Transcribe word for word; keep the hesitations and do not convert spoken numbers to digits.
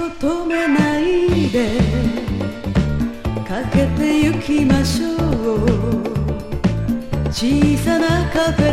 止めないでかけてゆきましょう。小さなカフェ